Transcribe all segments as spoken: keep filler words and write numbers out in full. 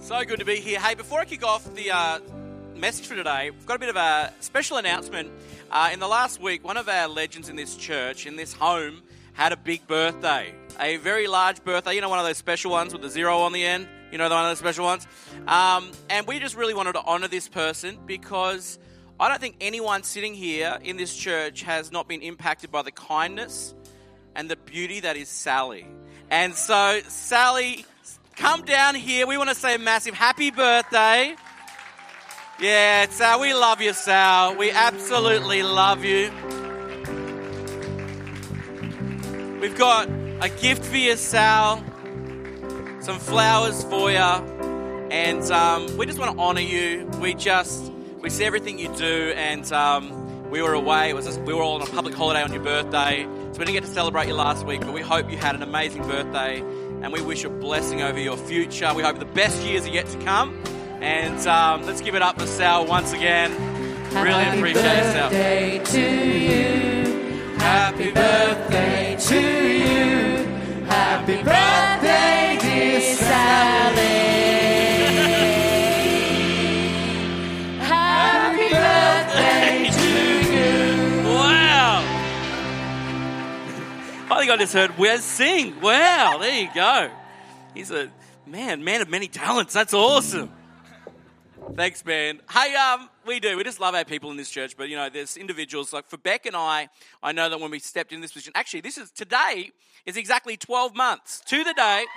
So good to be here. Hey, before I kick off the uh, message for today, we've got a bit of a special announcement. Uh, in the last week, one of our legends in this church, in this home, had a big birthday. A very large birthday. You know, one of those special ones with the zero on the end? You know, the one of those special ones? Um, and we just really wanted to honour this person because I don't think anyone sitting here in this church has not been impacted by the kindness and the beauty that is Sally. And so, Sally, come down here. We want to say a massive happy birthday. Yeah, Sal, we love you, Sal. We absolutely love you. We've got a gift for you, Sal. Some flowers for you. And um, we just want to honour you. We just, we see everything you do. And um, we were away. It was just, we were all on a public holiday on your birthday. So we didn't get to celebrate you last week. But we hope you had an amazing birthday. And we wish a blessing over your future. We hope the best years are yet to come. And um, let's give it up for Sal once again. Really Happy appreciate it, Sal. Happy birthday to you. Happy birthday to you. Happy birthday, dear Sally. Happy birthday to you. Wow. I think I just heard Wes sing. Wow, there you go. He's a man, man of many talents. That's awesome. Thanks, man. Hey, um, we do. We just love our people in this church. But, you know, there's individuals like for Beck and I, I know that when we stepped in this position, actually, this is today is exactly twelve months to the day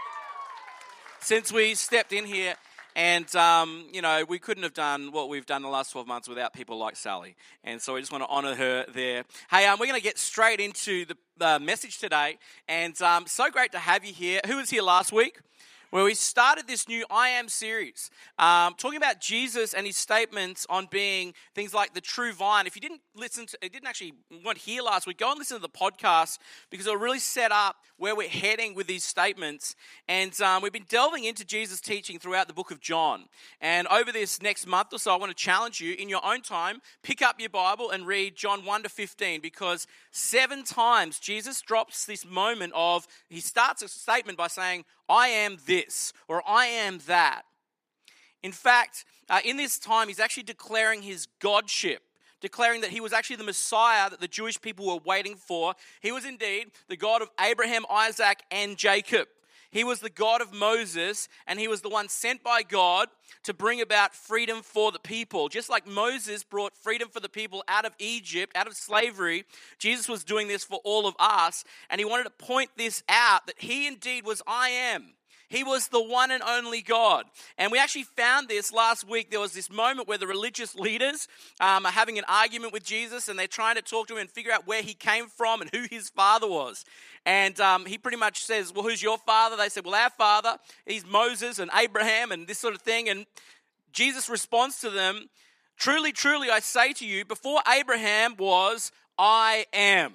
since we stepped in here. And, um, you know, we couldn't have done what we've done the last twelve months without people like Sally. And so we just want to honour her there. Hey, um, we're going to get straight into the uh, message today. And um, so great to have you here. Who was here last week? Where we started this new I Am series, um, talking about Jesus and his statements on being things like the true vine. If you didn't listen to, it didn't actually, weren't here last week, go and listen to the podcast because it'll really set up where we're heading with these statements. And um, we've been delving into Jesus' teaching throughout the book of John. And over this next month or so, I want to challenge you in your own time, pick up your Bible and read John one to fifteen because seven times Jesus drops this moment of, he starts a statement by saying, I am this, or I am that. In fact, uh, in this time, he's actually declaring his godship, declaring that he was actually the Messiah that the Jewish people were waiting for. He was indeed the God of Abraham, Isaac, and Jacob. He was the God of Moses, and he was the one sent by God to bring about freedom for the people. Just like Moses brought freedom for the people out of Egypt, out of slavery, Jesus was doing this for all of us, and he wanted to point this out, that he indeed was I am. He was the one and only God. And we actually found this last week. There was this moment where the religious leaders um, are having an argument with Jesus and they're trying to talk to him and figure out where he came from and who his father was. And um, he pretty much says, well, who's your father? They said, well, our father, he's Moses and Abraham and this sort of thing. And Jesus responds to them, truly, truly, I say to you, before Abraham was, I am.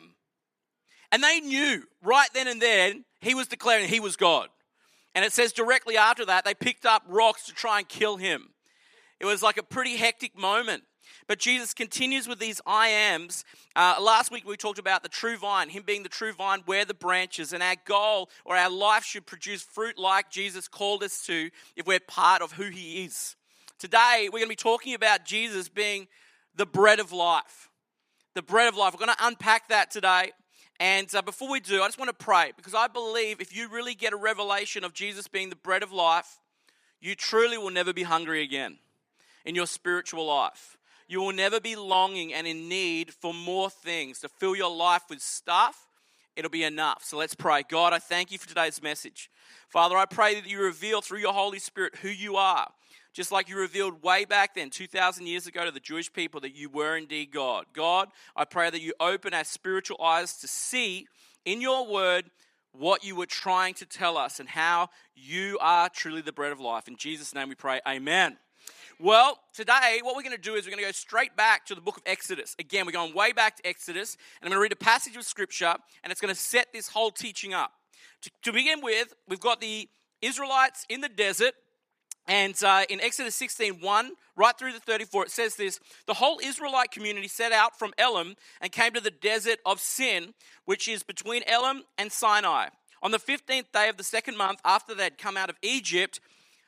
And they knew right then and then he was declaring he was God. And it says directly after that, they picked up rocks to try and kill him. It was like a pretty hectic moment. But Jesus continues with these I ams. Uh, last week we talked about the true vine, him being the true vine, we're the branches. And our goal or our life should produce fruit like Jesus called us to if we're part of who he is. Today we're going to be talking about Jesus being the bread of life. The bread of life. We're going to unpack that today. And uh, before we do, I just want to pray because I believe if you really get a revelation of Jesus being the bread of life, you truly will never be hungry again in your spiritual life. You will never be longing and in need for more things to fill your life with stuff. It'll be enough. So let's pray. God, I thank you for today's message. Father, I pray that you reveal through your Holy Spirit who you are. Just like you revealed way back then, two thousand years ago to the Jewish people that you were indeed God. God, I pray that you open our spiritual eyes to see in your word what you were trying to tell us and how you are truly the bread of life. In Jesus' name we pray, amen. Well, today what we're going to do is we're going to go straight back to the book of Exodus. Again, we're going way back to Exodus, and I'm going to read a passage of scripture, and it's going to set this whole teaching up. To, to begin with, we've got the Israelites in the desert. And uh, in Exodus sixteen, one, right through to thirty-four, it says this, the whole Israelite community set out from Elim and came to the desert of Sin, which is between Elim and Sinai. On the fifteenth day of the second month after they had come out of Egypt,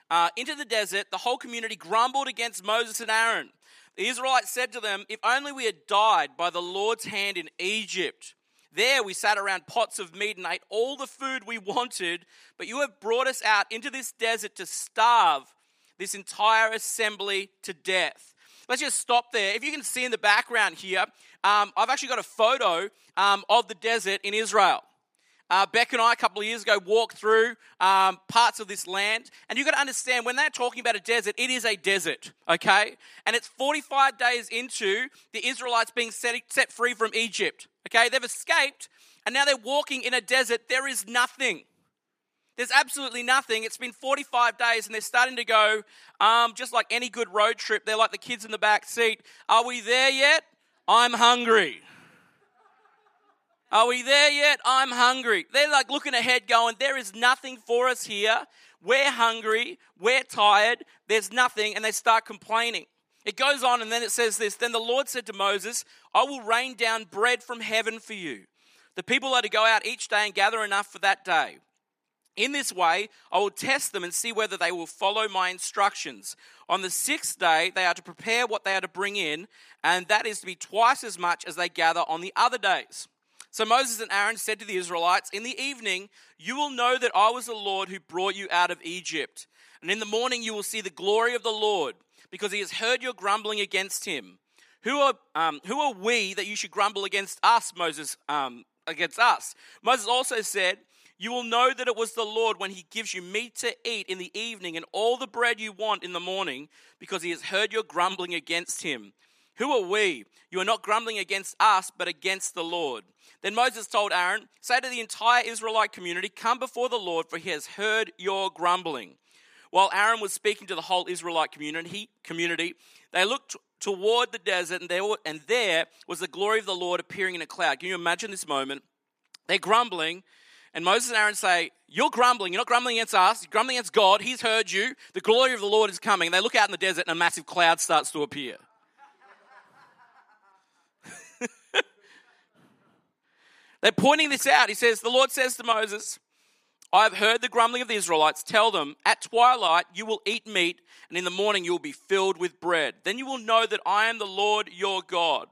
uh, into the desert, the whole community grumbled against Moses and Aaron. The Israelites said to them, "If only we had died by the Lord's hand in Egypt. There we sat around pots of meat and ate all the food we wanted, but you have brought us out into this desert to starve this entire assembly to death." Let's just stop there. If you can see in the background here, um, I've actually got a photo um, of the desert in Israel. Uh, Beck and I, a couple of years ago, walked through um, parts of this land. And you've got to understand, when they're talking about a desert, it is a desert, okay? And it's forty-five days into the Israelites being set, set free from Egypt, okay? They've escaped, and now they're walking in a desert. There is nothing. There's absolutely nothing. It's been forty-five days, and they're starting to go, um, just like any good road trip, they're like the kids in the back seat. Are we there yet? I'm hungry. Are we there yet? I'm hungry. They're like looking ahead going, there is nothing for us here. We're hungry. We're tired. There's nothing. And they start complaining. It goes on, and then it says this. Then the Lord said to Moses, "I will rain down bread from heaven for you. The people are to go out each day and gather enough for that day. In this way, I will test them and see whether they will follow my instructions. On the sixth day, they are to prepare what they are to bring in, and that is to be twice as much as they gather on the other days." So Moses and Aaron said to the Israelites, "In the evening, you will know that I was the Lord who brought you out of Egypt. And in the morning, you will see the glory of the Lord, because he has heard your grumbling against him. Who are um, who are we that you should grumble against us, Moses, um, against us?" Moses also said, "You will know that it was the Lord when he gives you meat to eat in the evening and all the bread you want in the morning, because he has heard your grumbling against him. Who are we? You are not grumbling against us, but against the Lord." Then Moses told Aaron, "Say to the entire Israelite community, 'Come before the Lord, for he has heard your grumbling.'" While Aaron was speaking to the whole Israelite community, community they looked t- toward the desert, and there, were, and there was the glory of the Lord appearing in a cloud. Can you imagine this moment? They're grumbling, and Moses and Aaron say, "You're grumbling. You're not grumbling against us. You're grumbling against God. He's heard you. The glory of the Lord is coming." And they look out in the desert, and a massive cloud starts to appear. They're pointing this out. He says, the Lord says to Moses, "I have heard the grumbling of the Israelites. Tell them, at twilight you will eat meat, and in the morning you will be filled with bread. Then you will know that I am the Lord your God."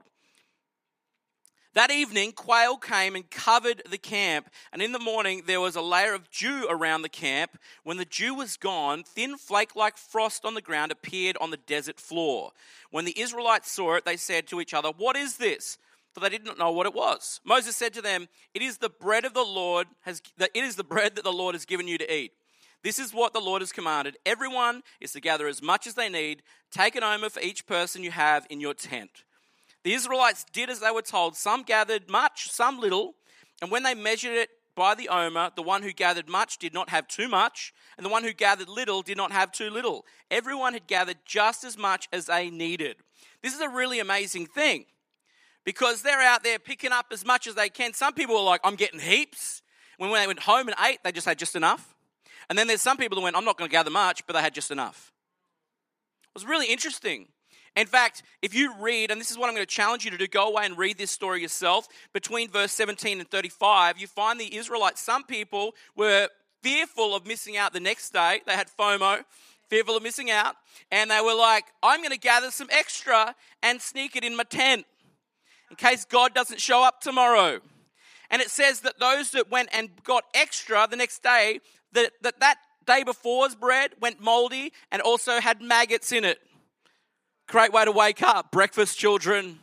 That evening, quail came and covered the camp, and in the morning there was a layer of dew around the camp. When the dew was gone, thin flake-like frost on the ground appeared on the desert floor. When the Israelites saw it, they said to each other, "What is this?" For they did not know what it was. Moses said to them, "It is the bread of the Lord has it is the bread that the Lord has given you to eat. This is what the Lord has commanded. Everyone is to gather as much as they need. Take an omer for each person you have in your tent." The Israelites did as they were told. Some gathered much, some little. And when they measured it by the omer, the one who gathered much did not have too much, and the one who gathered little did not have too little. Everyone had gathered just as much as they needed. This is a really amazing thing, because they're out there picking up as much as they can. Some people are like, "I'm getting heaps." When, when they went home and ate, they just had just enough. And then there's some people that went, "I'm not going to gather much," but they had just enough. It was really interesting. In fact, if you read, and this is what I'm going to challenge you to do, go away and read this story yourself. Between verse seventeen and thirty-five, you find the Israelites, some people were fearful of missing out the next day. They had FOMO, fearful of missing out. And they were like, "I'm going to gather some extra and sneak it in my tent, in case God doesn't show up tomorrow." And it says that those that went and got extra the next day, that that, that day before's bread went moldy and also had maggots in it. Great way to wake up. Breakfast, children.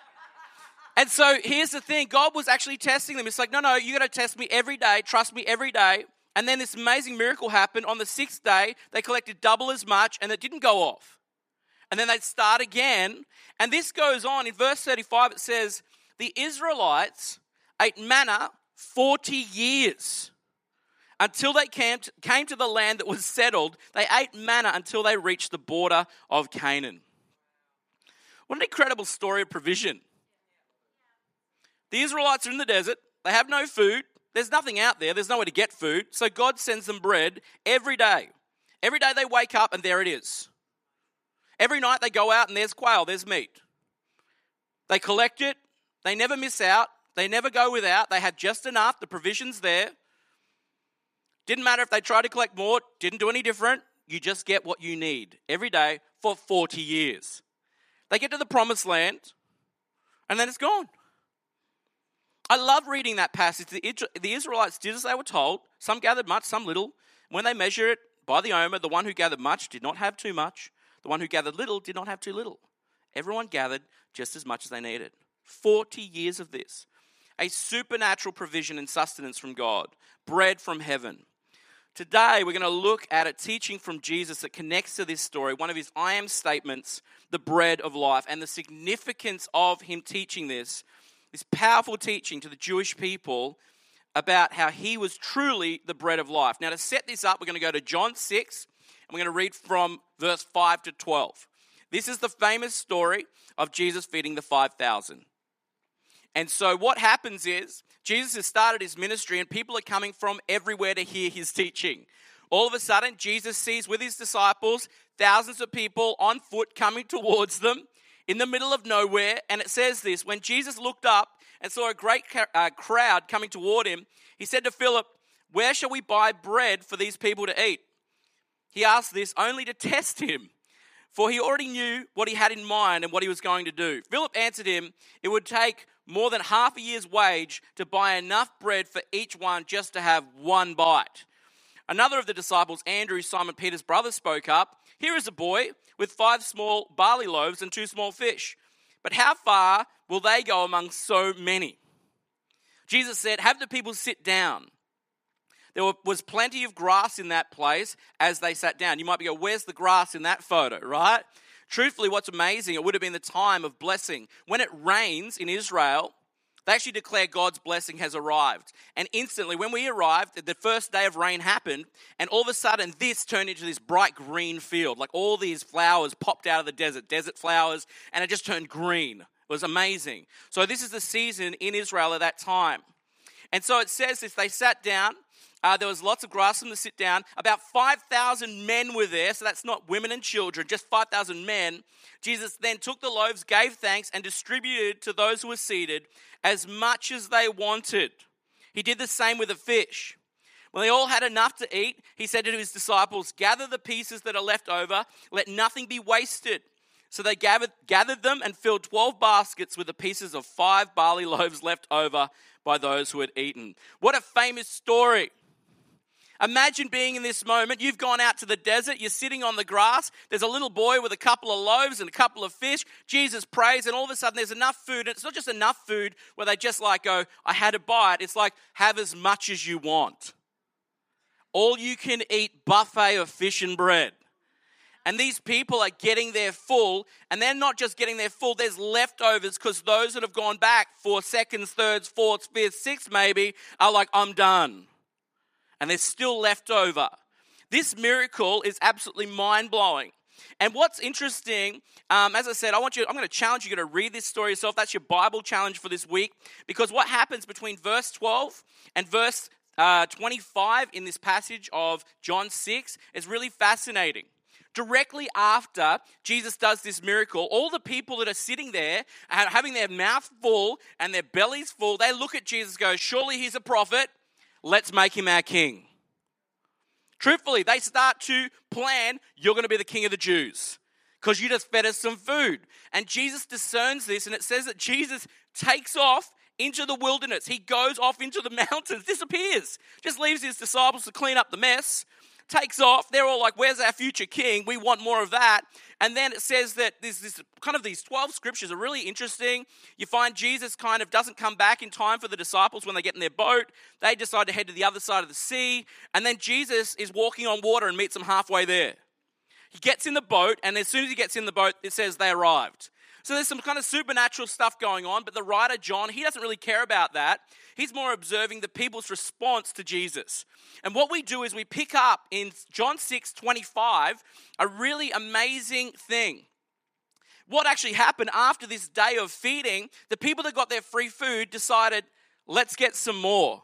And so here's the thing. God was actually testing them. It's like, no, no, you got to test me every day. Trust me every day. And then this amazing miracle happened. On the sixth day, they collected double as much, and it didn't go off. And then they'd start again. And this goes on. In verse thirty-five, it says, the Israelites ate manna forty years. Until they came to, came to the land that was settled, they ate manna until they reached the border of Canaan. What an incredible story of provision. The Israelites are in the desert. They have no food. There's nothing out there. There's nowhere to get food. So God sends them bread every day. Every day they wake up and there it is. Every night they go out and there's quail, there's meat. They collect it. They never miss out. They never go without. They have just enough. The provision's there. Didn't matter if they tried to collect more. Didn't do any different. you just get what you need every day for forty years. They get to the promised land, and then it's gone. I love reading that passage. The Israelites did as they were told. Some gathered much, some little. When they measure it by the omer, the one who gathered much did not have too much. The one who gathered little did not have too little. Everyone gathered just as much as they needed. forty years of this. A supernatural provision and sustenance from God. Bread from heaven. Today, we're going to look at a teaching from Jesus that connects to this story, one of his I am statements, the bread of life, and the significance of him teaching this, this powerful teaching to the Jewish people about how he was truly the bread of life. Now, to set this up, we're going to go to John six, and we're going to read from verse five to twelve. This is the famous story of Jesus feeding the five thousand. And so what happens is, Jesus has started his ministry and people are coming from everywhere to hear his teaching. All of a sudden, Jesus sees with his disciples thousands of people on foot coming towards them in the middle of nowhere. And it says this, when Jesus looked up and saw a great uh, crowd coming toward him, he said to Philip, "Where shall we buy bread for these people to eat?" He asked this only to test him, for he already knew what he had in mind and what he was going to do. Philip answered him, "It would take more than half a year's wage to buy enough bread for each one just to have one bite." Another of the disciples, Andrew, Simon Peter's brother, spoke up. "Here is a boy with five small barley loaves and two small fish. But how far will they go among so many?" Jesus said, "Have the people sit down." There was plenty of grass in that place as they sat down. You might be going, where's the grass in that photo, right? Truthfully, what's amazing, it would have been the time of blessing. When it rains in Israel, they actually declare God's blessing has arrived. And instantly, when we arrived, the first day of rain happened, and all of a sudden, this turned into this bright green field. Like all these flowers popped out of the desert, desert flowers, and it just turned green. It was amazing. So this is the season in Israel at that time. And so it says this, they sat down. Uh, there was lots of grass for them to sit down. About five thousand men were there, so that's not women and children, just five thousand men. Jesus then took the loaves, gave thanks, and distributed to those who were seated as much as they wanted. He did the same with the fish. When they all had enough to eat, he said to his disciples, "Gather the pieces that are left over, let nothing be wasted." So they gathered, gathered them and filled twelve baskets with the pieces of five barley loaves left over by those who had eaten. What a famous story. Imagine being in this moment. You've gone out to the desert. You're sitting on the grass. There's a little boy with a couple of loaves and a couple of fish. Jesus prays, and all of a sudden there's enough food. And it's not just enough food where they just like go, "I had a bite." It's like, have as much as you want. All you can eat buffet of fish and bread. And these people are getting their full, and they're not just getting their full, there's leftovers, because those that have gone back for seconds, thirds, fourths, fifths, sixths maybe are like, "I'm done." And there's still left over. This miracle is absolutely mind-blowing. And what's interesting, um, as I said, I want you. I'm going to challenge you to read this story yourself. That's your Bible challenge for this week. Because what happens between verse twelve and verse uh, twenty-five in this passage of John six is really fascinating. Directly after Jesus does this miracle, all the people that are sitting there and having their mouth full and their bellies full, they look at Jesus and go, "Surely he's a prophet. Let's make him our king." Truthfully, they start to plan, "You're going to be the king of the Jews because you just fed us some food." And Jesus discerns this, and it says that Jesus takes off into the wilderness. He goes off into the mountains, disappears, just leaves his disciples to clean up the mess, takes off. They're all like, "Where's our future king? We want more of that." And then it says that there's this kind of these twelve scriptures are really interesting. You find Jesus kind of doesn't come back in time for the disciples when they get in their boat. They decide to head to the other side of the sea. And then Jesus is walking on water and meets them halfway there. He gets in the boat, and as soon as he gets in the boat, it says they arrived. So there's some kind of supernatural stuff going on, but the writer, John, he doesn't really care about that. He's more observing the people's response to Jesus. And what we do is we pick up in John six twenty-five a really amazing thing. What actually happened after this day of feeding, the people that got their free food decided, let's get some more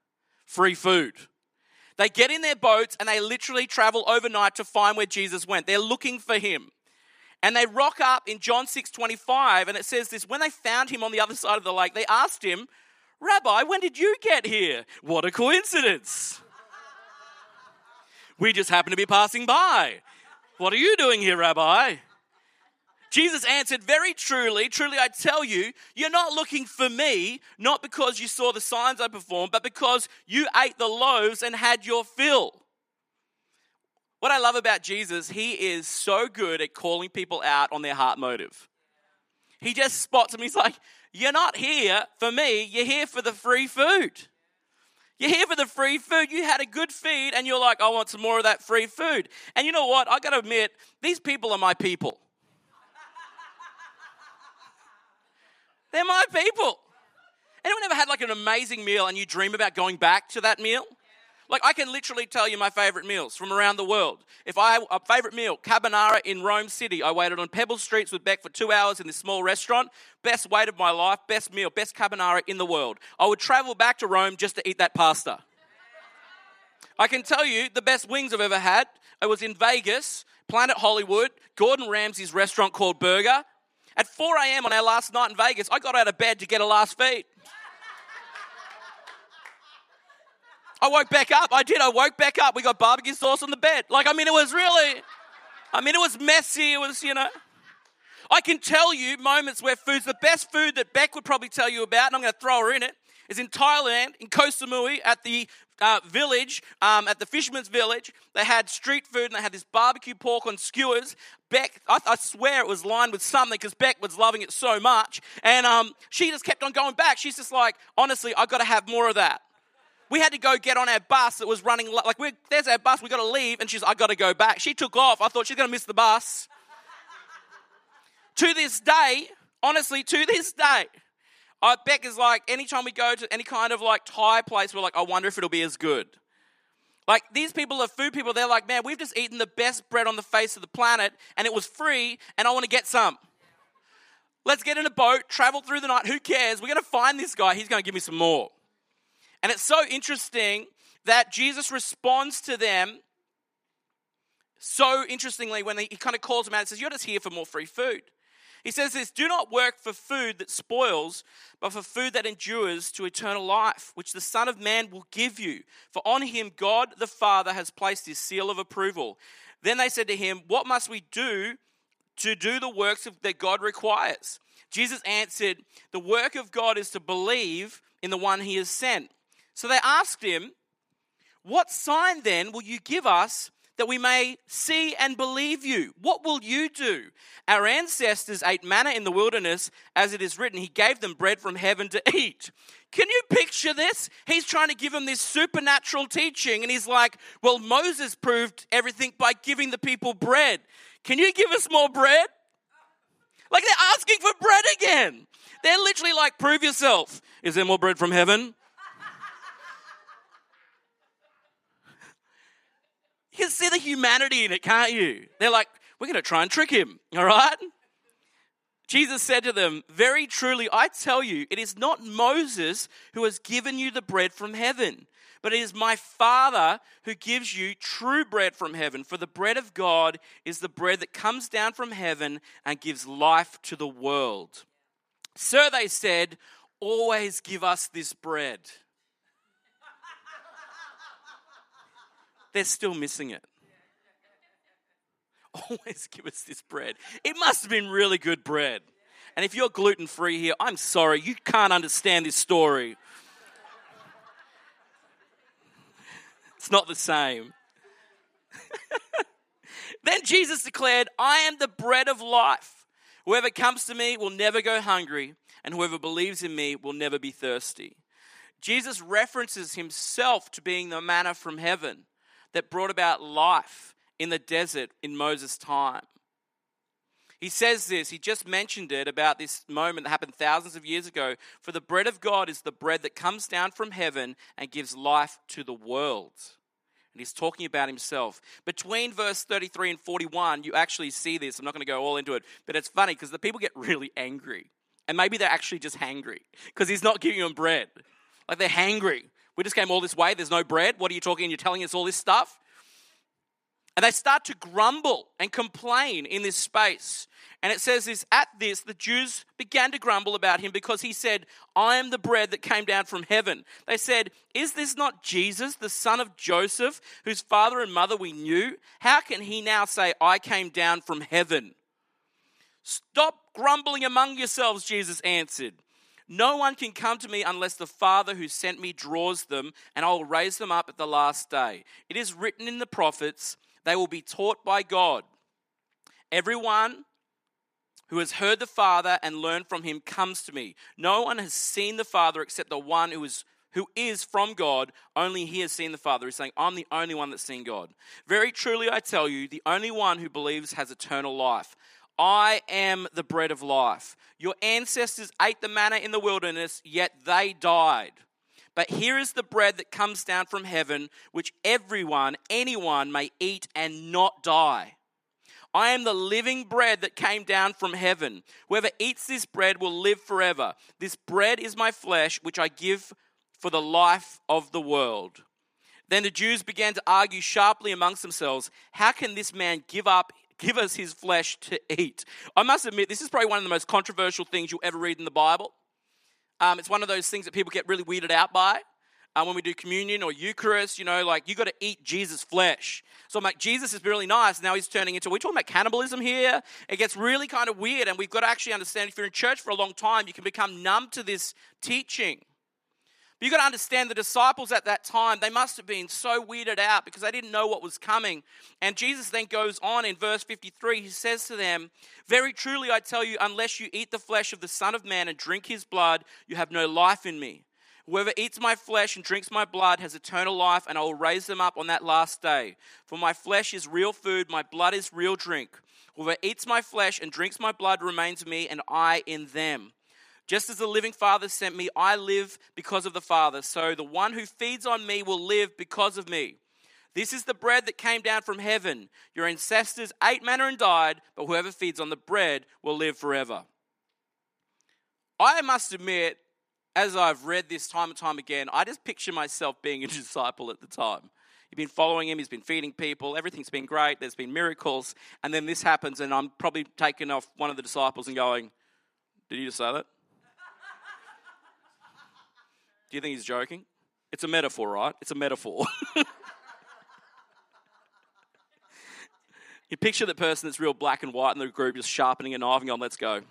free food. They get in their boats and they literally travel overnight to find where Jesus went. They're looking for him. And they rock up in John six twenty-five, and it says this, when they found him on the other side of the lake, they asked him, "Rabbi, when did you get here?" What a coincidence. We just happen to be passing by. What are you doing here, Rabbi? Jesus answered, very truly, truly I tell you, you're not looking for me, not because you saw the signs I performed, but because you ate the loaves and had your fill. What I love about Jesus, he is so good at calling people out on their heart motive. He just spots them. He's like, you're not here for me, you're here for the free food. You're here for the free food. You had a good feed and you're like, I want some more of that free food. And you know what? I got to admit, these people are my people. They're my people. Anyone ever had like an amazing meal and you dream about going back to that meal? Like I can literally tell you my favorite meals from around the world. If I have a favorite meal, carbonara in Rome City. I waited on Pebble Streets with Beck for two hours in this small restaurant. Best wait of my life, best meal, best carbonara in the world. I would travel back to Rome just to eat that pasta. I can tell you the best wings I've ever had. It was in Vegas, Planet Hollywood, Gordon Ramsay's restaurant called Burger. At four a.m. on our last night in Vegas, I got out of bed to get a last feed. I woke back up. I did. I woke back up. We got barbecue sauce on the bed. Like, I mean, it was really, I mean, it was messy. It was, you know. I can tell you moments where food's the best food that Beck would probably tell you about, and I'm going to throw her in it, is in Thailand, in Koh Samui, at the uh, village, um, at the fisherman's village. They had street food, and they had this barbecue pork on skewers. Beck, I, I swear it was lined with something because Beck was loving it so much. And um, she just kept on going back. She's just like, honestly, I've got to have more of that. We had to go get on our bus that was running, like, we're, there's our bus, we got to leave. And she's, I got to go back. She took off. I thought she's going to miss the bus. To this day, honestly, to this day, uh, Beck is like, anytime we go to any kind of like Thai place, we're like, I wonder if it'll be as good. Like, these people are food people. They're like, man, we've just eaten the best bread on the face of the planet and it was free and I want to get some. Let's get in a boat, travel through the night. Who cares? We're going to find this guy. He's going to give me some more. And it's so interesting that Jesus responds to them so interestingly when he, he kind of calls them out and says, you're just here for more free food. He says this, do not work for food that spoils, but for food that endures to eternal life, which the Son of Man will give you. For on him God the Father has placed his seal of approval. Then they said to him, what must we do to do the works of, that God requires? Jesus answered, the work of God is to believe in the one he has sent. So they asked him, what sign then will you give us that we may see and believe you? What will you do? Our ancestors ate manna in the wilderness, as it is written, he gave them bread from heaven to eat. Can you picture this? He's trying to give them this supernatural teaching, and he's like, well, Moses proved everything by giving the people bread. Can you give us more bread? Like, they're asking for bread again. They're literally like, prove yourself. Is there more bread from heaven? You can see the humanity in it, can't you? They're like, we're going to try and trick him, all right? Jesus said to them, very truly, I tell you, it is not Moses who has given you the bread from heaven, but it is my Father who gives you true bread from heaven. For the bread of God is the bread that comes down from heaven and gives life to the world. Sir, they said, always give us this bread. They're still missing it. Always give us this bread. It must have been really good bread. And if you're gluten-free here, I'm sorry, you can't understand this story. It's not the same. Then Jesus declared, I am the bread of life. Whoever comes to me will never go hungry, and whoever believes in me will never be thirsty. Jesus references himself to being the manna from heaven that brought about life in the desert in Moses' time. He says this, he just mentioned it about this moment that happened thousands of years ago. For the bread of God is the bread that comes down from heaven and gives life to the world. And he's talking about himself. Between verse thirty-three and forty-one, you actually see this. I'm not going to go all into it, but it's funny because the people get really angry. And maybe they're actually just hangry because he's not giving them bread. Like, they're hangry. We just came all this way. There's no bread. What are you talking? You're telling us all this stuff? And they start to grumble and complain in this space. And it says this, at this, the Jews began to grumble about him because he said, I am the bread that came down from heaven. They said, is this not Jesus, the son of Joseph, whose father and mother we knew? How can he now say, I came down from heaven? Stop grumbling among yourselves, Jesus answered. No one can come to me unless the Father who sent me draws them, and I will raise them up at the last day. It is written in the prophets, they will be taught by God. Everyone who has heard the Father and learned from him comes to me. No one has seen the Father except the one who is who is from God. Only he has seen the Father. He's saying, I'm the only one that's seen God. Very truly I tell you, the only one who believes has eternal life. I am the bread of life. Your ancestors ate the manna in the wilderness, yet they died. But here is the bread that comes down from heaven, which everyone, anyone may eat and not die. I am the living bread that came down from heaven. Whoever eats this bread will live forever. This bread is my flesh, which I give for the life of the world. Then the Jews began to argue sharply amongst themselves, how can this man give up, give us his flesh to eat? I must admit, this is probably one of the most controversial things you'll ever read in the Bible. Um, it's one of those things that people get really weirded out by. Um, when we do communion or Eucharist, you know, like you got to eat Jesus' flesh. So I'm like, Jesus is really nice. Now he's turning into, are we talking about cannibalism here? It gets really kind of weird. And we've got to actually understand, if you're in church for a long time, you can become numb to this teaching. But you've got to understand the disciples at that time, they must have been so weirded out because they didn't know what was coming. And Jesus then goes on in verse fifty-three, he says to them, very truly I tell you, unless you eat the flesh of the Son of Man and drink his blood, you have no life in me. Whoever eats my flesh and drinks my blood has eternal life, and I will raise them up on that last day. For my flesh is real food, my blood is real drink. Whoever eats my flesh and drinks my blood remains in me, and I in them. Just as the living Father sent me, I live because of the Father. So the one who feeds on me will live because of me. This is the bread that came down from heaven. Your ancestors ate manna and died, but whoever feeds on the bread will live forever. I must admit, as I've read this time and time again, I just picture myself being a disciple at the time. You've been following him, he's been feeding people, everything's been great, there's been miracles, and then this happens and I'm probably taking off one of the disciples and going, did you just say that? Do you think he's joking? It's a metaphor, right? It's a metaphor. You picture the person that's real black and white in the group just sharpening a knife and going, let's go.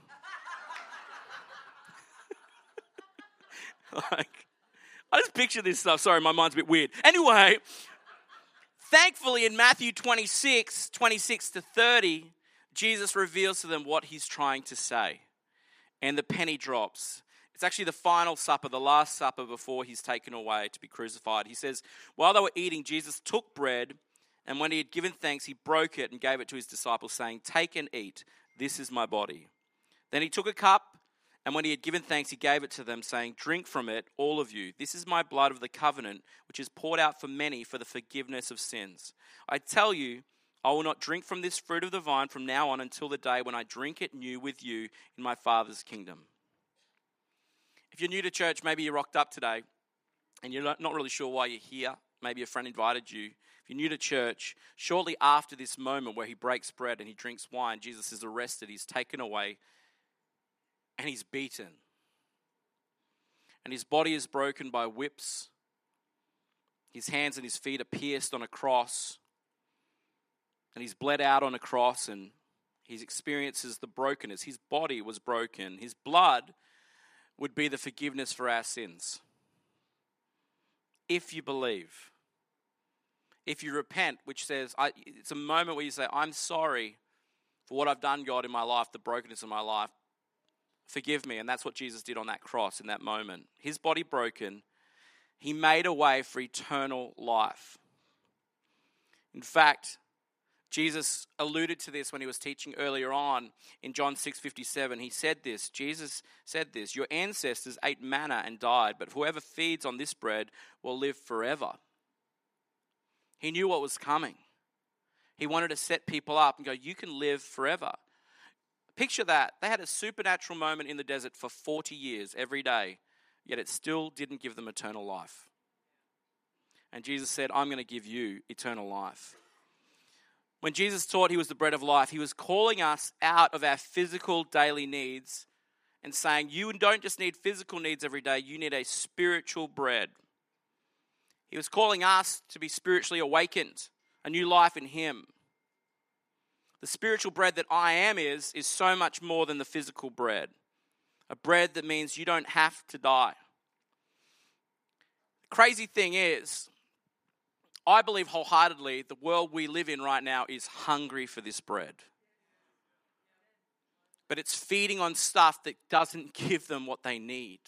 Like, I just picture this stuff. Sorry, my mind's a bit weird. Anyway, thankfully in Matthew twenty-six, twenty-six to thirty, Jesus reveals to them what he's trying to say. And the penny drops. It's actually the final supper, the last supper before he's taken away to be crucified. He says, while they were eating, Jesus took bread, and when he had given thanks, he broke it and gave it to his disciples, saying, take and eat, this is my body. Then he took a cup, and when he had given thanks, he gave it to them, saying, drink from it, all of you. This is my blood of the covenant, which is poured out for many for the forgiveness of sins. I tell you, I will not drink from this fruit of the vine from now on until the day when I drink it new with you in my Father's kingdom. If you're new to church, maybe you rocked up today and you're not really sure why you're here. Maybe a friend invited you. If you're new to church, shortly after this moment where he breaks bread and he drinks wine, Jesus is arrested, he's taken away, and he's beaten. And his body is broken by whips. His hands and his feet are pierced on a cross. And he's bled out on a cross, and he experiences the brokenness. His body was broken. His blood would be the forgiveness for our sins. If you believe. If you repent, which says, I, it's a moment where you say, I'm sorry for what I've done, God, in my life, the brokenness of my life. Forgive me. And that's what Jesus did on that cross in that moment. His body broken, he made a way for eternal life. In fact, Jesus alluded to this when he was teaching earlier on in John six fifty-seven. He said this, Jesus said this, your ancestors ate manna and died, but whoever feeds on this bread will live forever. He knew what was coming. He wanted to set people up and go, you can live forever. Picture that. They had a supernatural moment in the desert for forty years every day, yet it still didn't give them eternal life. And Jesus said, I'm going to give you eternal life. When Jesus taught he was the bread of life, he was calling us out of our physical daily needs and saying, you don't just need physical needs every day, you need a spiritual bread. He was calling us to be spiritually awakened, a new life in him. The spiritual bread that I am is, is so much more than the physical bread. A bread that means you don't have to die. The crazy thing is, I believe wholeheartedly the world we live in right now is hungry for this bread. But it's feeding on stuff that doesn't give them what they need.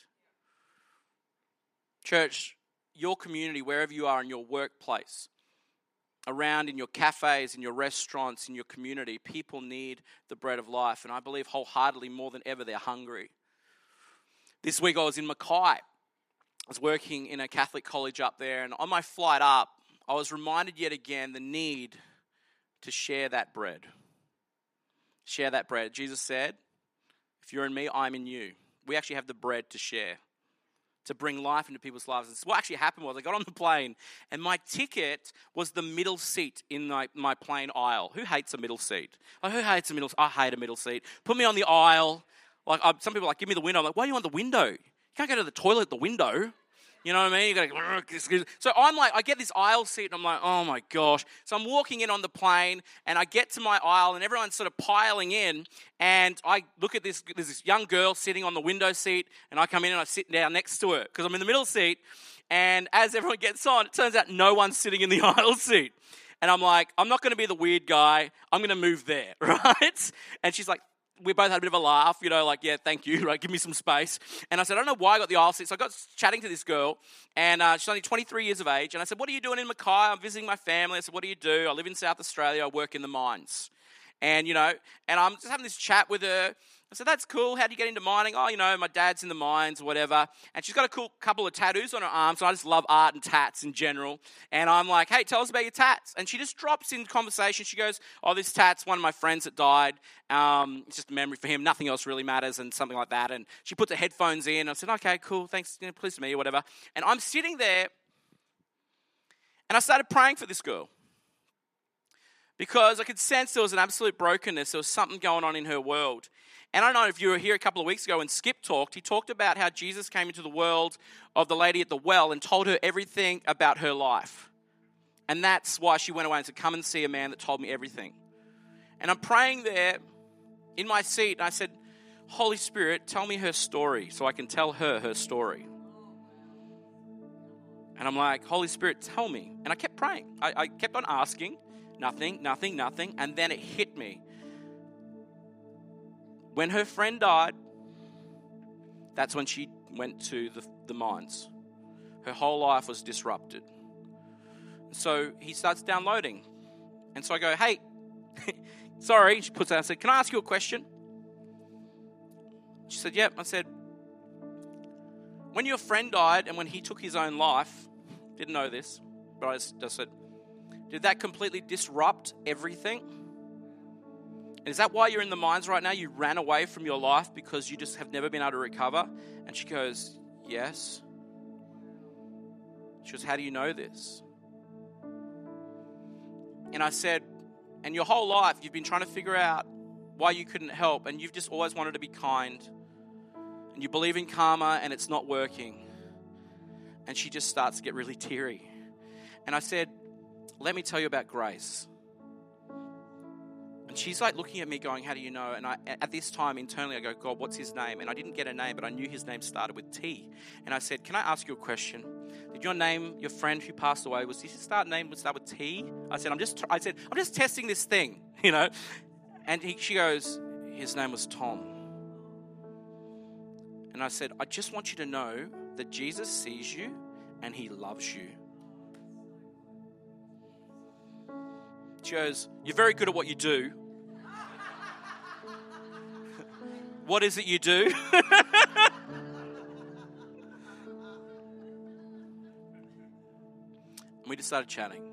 Church, your community, wherever you are in your workplace, around in your cafes, in your restaurants, in your community, people need the bread of life. And I believe wholeheartedly more than ever they're hungry. This week I was in Mackay. I was working in a Catholic college up there, and on my flight up, I was reminded yet again the need to share that bread. Share that bread. Jesus said, if you're in me, I'm in you. We actually have the bread to share, to bring life into people's lives. And so what actually happened was I got on the plane, and my ticket was the middle seat in my, my plane aisle. Who hates a middle seat? Like, who hates a middle seat? I hate a middle seat. Put me on the aisle. Like I, some people are like, give me the window. I'm like, why do you want the window? You can't go to the toilet at the window. You know what I mean? You got to. So I'm like, I get this aisle seat, and I'm like, oh my gosh. So I'm walking in on the plane, and I get to my aisle, and everyone's sort of piling in, and I look at this. There's this young girl sitting on the window seat, and I come in and I sit down next to her because I'm in the middle seat. And as everyone gets on, it turns out no one's sitting in the aisle seat. And I'm like, I'm not going to be the weird guy. I'm going to move there, right? And she's like, we both had a bit of a laugh, you know, like, yeah, thank you, right, give me some space. And I said, I don't know why I got the aisle seat. So I got chatting to this girl, and uh, she's only twenty-three years of age. And I said, what are you doing in Mackay? I'm visiting my family. I said, what do you do? I live in South Australia. I work in the mines. And, you know, and I'm just having this chat with her. I said, that's cool. How do you get into mining? Oh, you know, my dad's in the mines or whatever. And she's got a cool couple of tattoos on her arms. And I just love art and tats in general. And I'm like, hey, tell us about your tats. And she just drops in conversation. She goes, oh, this tat's one of my friends that died. Um, it's just a memory for him. Nothing else really matters and something like that. And she puts her headphones in. I said, okay, cool. Thanks. You know, pleased to meet you or whatever. And I'm sitting there. And I started praying for this girl. Because I could sense there was an absolute brokenness. There was something going on in her world. And I don't know if you were here a couple of weeks ago when Skip talked. He talked about how Jesus came into the world of the lady at the well and told her everything about her life. And that's why she went away and said, come and see a man that told me everything. And I'm praying there in my seat. And I said, Holy Spirit, tell me her story so I can tell her her story. And I'm like, Holy Spirit, tell me. And I kept praying. I, I kept on asking. Nothing, nothing, nothing. And then it hit me. When her friend died, that's when she went to the, the mines. Her whole life was disrupted. So he starts downloading. And so I go, hey, sorry. She puts out, I said, can I ask you a question? She said, yep. I said, when your friend died and when he took his own life, didn't know this, but I just, just said, did that completely disrupt everything? Is that why you're in the mines right now? You ran away from your life because you just have never been able to recover? And she goes, yes. She goes, how do you know this? And I said, and your whole life you've been trying to figure out why you couldn't help, and you've just always wanted to be kind. And you believe in karma and it's not working. And she just starts to get really teary. And I said, let me tell you about grace. And she's like looking at me going, how do you know? And I, at this time internally I go, God, what's his name? And I didn't get a name, but I knew his name started with T. And I said, can I ask you a question? Did your name, your friend who passed away, was his start name would start with T? I said, I'm just, I said, I'm just testing this thing, you know? And he, she goes, his name was Tom. And I said, I just want you to know that Jesus sees you and he loves you. She goes, you're very good at what you do. What is it you do? And we just started chatting.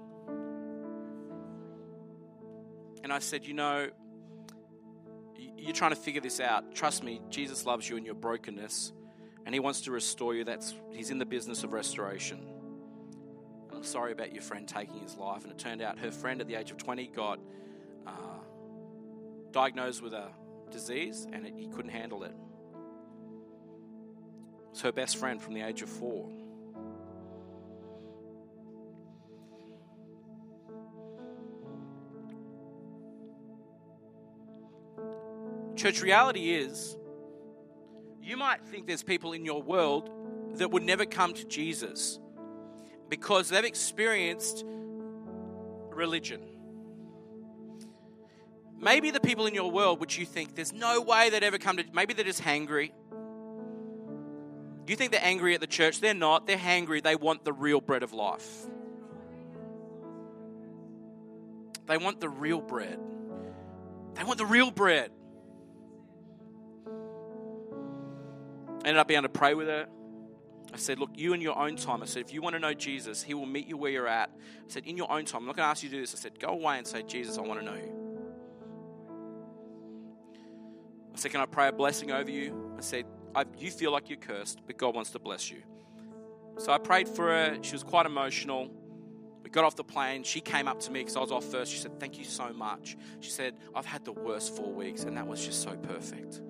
And I said, you know, you're trying to figure this out. Trust me, Jesus loves you in your brokenness. And he wants to restore you. That's he's in the business of restoration. And I'm sorry about your friend taking his life. And it turned out her friend at the age of twenty got uh, diagnosed with a disease, and it, he couldn't handle it. It was her best friend from the age of four. Church, reality is, you might think there's people in your world that would never come to Jesus because they've experienced religion. Maybe the people in your world which you think there's no way they'd ever come to, maybe they're just hangry. You think they're angry at the church. They're not. They're hangry. They want the real bread of life. They want the real bread. They want the real bread. I ended up being able to pray with her. I said, look, you in your own time. I said, if you want to know Jesus, he will meet you where you're at. I said, in your own time. I'm not going to ask you to do this. I said, go away and say, Jesus, I want to know you. I said, can I pray a blessing over you? I said, I, you feel like you're cursed, but God wants to bless you. So I prayed for her. She was quite emotional. We got off the plane. She came up to me because I was off first. She said, thank you so much. She said, I've had the worst four weeks, and that was just so perfect.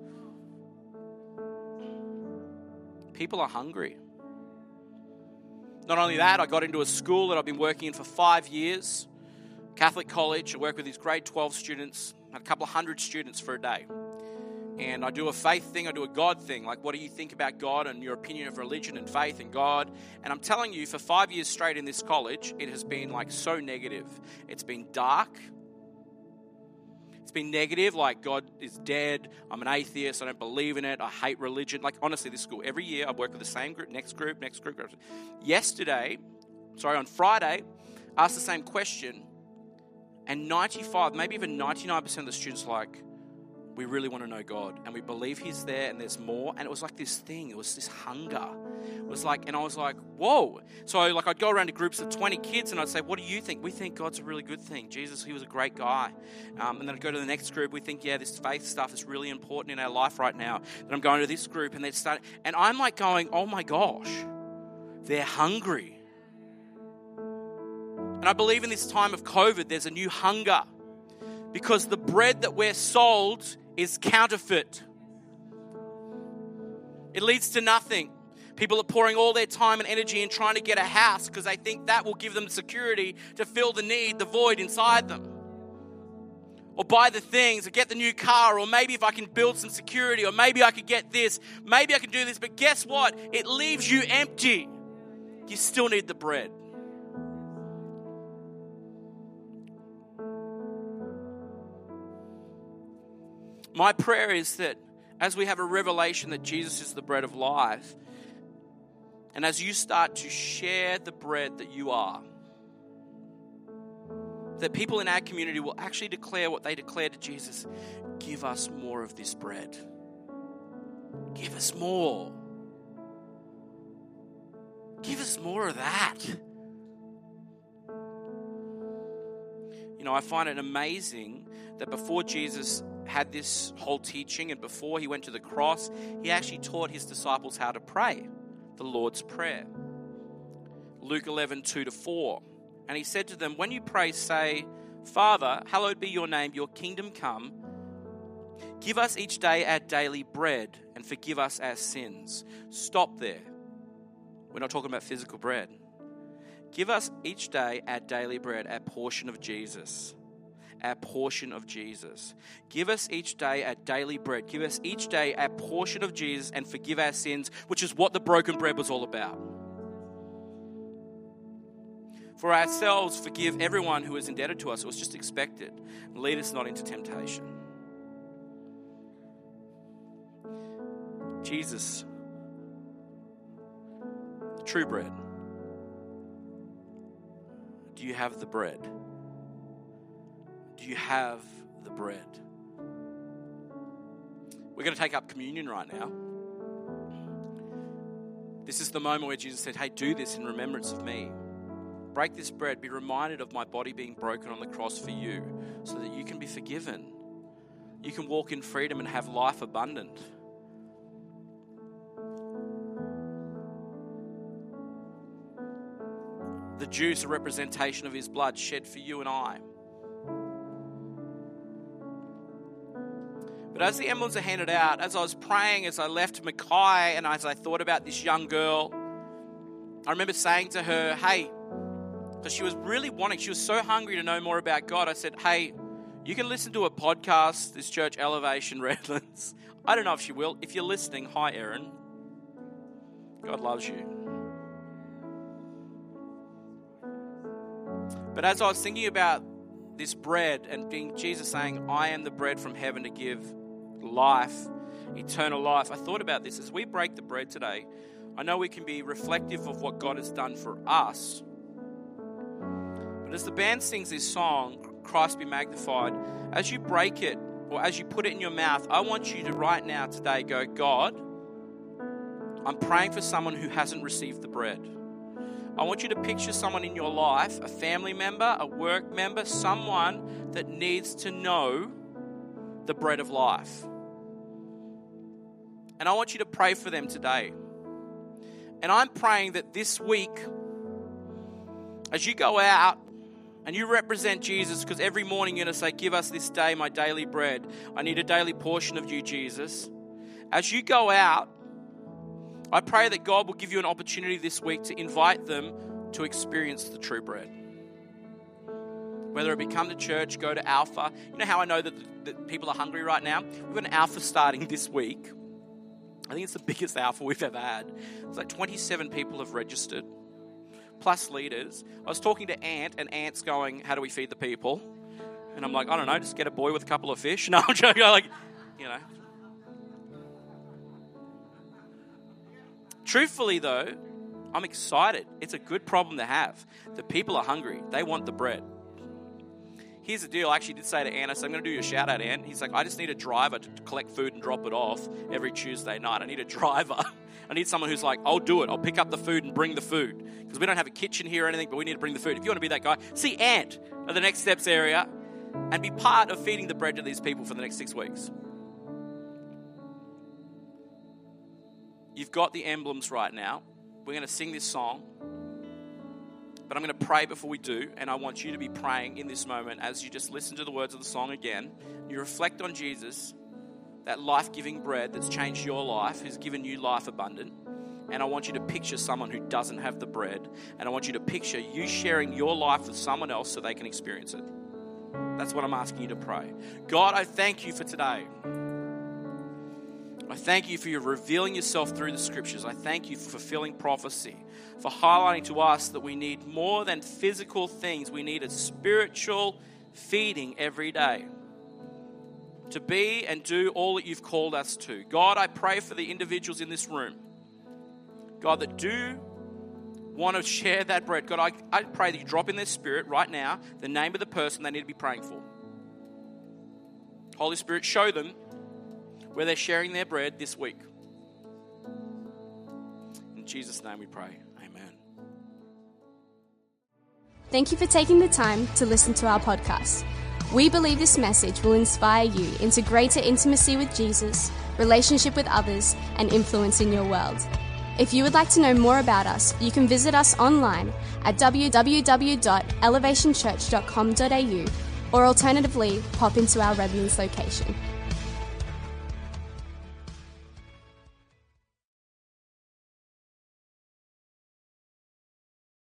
People are hungry. Not only that, I got into a school that I've been working in for five years, Catholic college. I work with these grade twelve students, a couple of hundred students for a day. And I do a faith thing, I do a God thing. Like, what do you think about God and your opinion of religion and faith and God? And I'm telling you, for five years straight in this college, it has been like so negative. It's been dark. It's been negative, like God is dead, I'm an atheist, I don't believe in it, I hate religion. Like, honestly, this school, every year I work with the same group, next group, next group. Yesterday, sorry, on Friday, I asked the same question, and ninety-five, maybe even ninety-nine percent of the students are like, we really want to know God, and we believe he's there and there's more. And it was like this thing, it was this hunger. It was like, and I was like, whoa. So like I'd go around to groups of twenty kids and I'd say, what do you think? We think God's a really good thing. Jesus, he was a great guy. Um, and then I'd go to the next group. We think, yeah, this faith stuff is really important in our life right now. Then I'm going to this group and they'd start, and I'm like going, oh my gosh, they're hungry. And I believe in this time of COVID, there's a new hunger because the bread that we're sold is counterfeit. It leads to nothing. People are pouring all their time and energy in trying to get a house because they think that will give them security to fill the need, the void inside them. Or buy the things, or get the new car, or maybe if I can build some security, or maybe I could get this, maybe I can do this. But guess what? It leaves you empty. You still need the bread. My prayer is that as we have a revelation that Jesus is the bread of life, and as you start to share the bread that you are, that people in our community will actually declare what they declared to Jesus. Give us more of this bread. Give us more. Give us more of that. You know, I find it amazing that before Jesus had this whole teaching and before he went to the cross, he actually taught his disciples how to pray, the Lord's Prayer. Luke eleven, two to four. And he said to them, when you pray, say, Father, hallowed be your name, your kingdom come. Give us each day our daily bread and forgive us our sins. Stop there. We're not talking about physical bread. Give us each day our daily bread, our portion of Jesus. Our portion of Jesus. Give us each day our daily bread. Give us each day our portion of Jesus and forgive our sins, which is what the broken bread was all about. For ourselves, forgive everyone who is indebted to us. It was just expected. Lead us not into temptation. Jesus, the true bread. Do you have the bread? Do you have the bread? We're going to take up communion right now. This is the moment where Jesus said, hey, do this in remembrance of me. Break this bread. Be reminded of my body being broken on the cross for you so that you can be forgiven. You can walk in freedom and have life abundant. The juice, a representation of his blood shed for you and I. But as the emblems are handed out, as I was praying, as I left Mackay, and as I thought about this young girl, I remember saying to her, hey, because she was really wanting, she was so hungry to know more about God. I said, hey, you can listen to a podcast, this church, Elevation Redlands. I don't know if she will. If you're listening, hi, Erin. God loves you. But as I was thinking about this bread and being Jesus saying, I am the bread from heaven to give life, eternal life, I thought about this. As we break the bread today, I know we can be reflective of what God has done for us. But as the band sings this song, Christ be magnified, as you break it or as you put it in your mouth, I want you to right now today go, God, I'm praying for someone who hasn't received the bread. I want you to picture someone in your life, a family member, a work member, someone that needs to know the bread of life. And I want you to pray for them today. And I'm praying that this week, as you go out and you represent Jesus, because every morning you're going to say, give us this day my daily bread. I need a daily portion of you, Jesus. As you go out, I pray that God will give you an opportunity this week to invite them to experience the true bread. Whether it be come to church, go to Alpha. You know how I know that, that people are hungry right now? We've got an Alpha starting this week. I think it's the biggest Alpha we've ever had. It's like twenty-seven people have registered, plus leaders. I was talking to Ant, and Ant's going, how do we feed the people? And I'm like, I don't know, just get a boy with a couple of fish. No, I'm joking. Like, you know. Truthfully, though, I'm excited. It's a good problem to have. The people are hungry. They want the bread. Here's the deal. I actually did say to Anna, so I'm going to do you a shout out, Ann. He's like, I just need a driver to collect food and drop it off every Tuesday night. I need a driver. I need someone who's like, I'll do it. I'll pick up the food and bring the food. Because we don't have a kitchen here or anything, but we need to bring the food. If you want to be that guy, see Ant at the Next Steps area and be part of feeding the bread to these people for the next six weeks. You've got the emblems right now. We're going to sing this song. But I'm going to pray before we do, and I want you to be praying in this moment as you just listen to the words of the song again. You reflect on Jesus, that life-giving bread that's changed your life, who's given you life abundant. And I want you to picture someone who doesn't have the bread, and I want you to picture you sharing your life with someone else so they can experience it. That's what I'm asking you to pray. God, I thank you for today. I thank you for your revealing yourself through the scriptures. I thank you for fulfilling prophecy, for highlighting to us that we need more than physical things. We need a spiritual feeding every day to be and do all that you've called us to. God, I pray for the individuals in this room, God, that do want to share that bread. God, I, I pray that you drop in their spirit right now the name of the person they need to be praying for. Holy Spirit, show them where they're sharing their bread this week. In Jesus' name we pray. Amen. Thank you for taking the time to listen to our podcast. We believe this message will inspire you into greater intimacy with Jesus, relationship with others, and influence in your world. If you would like to know more about us, you can visit us online at w w w dot elevation church dot com dot a u or alternatively pop into our Redlands location.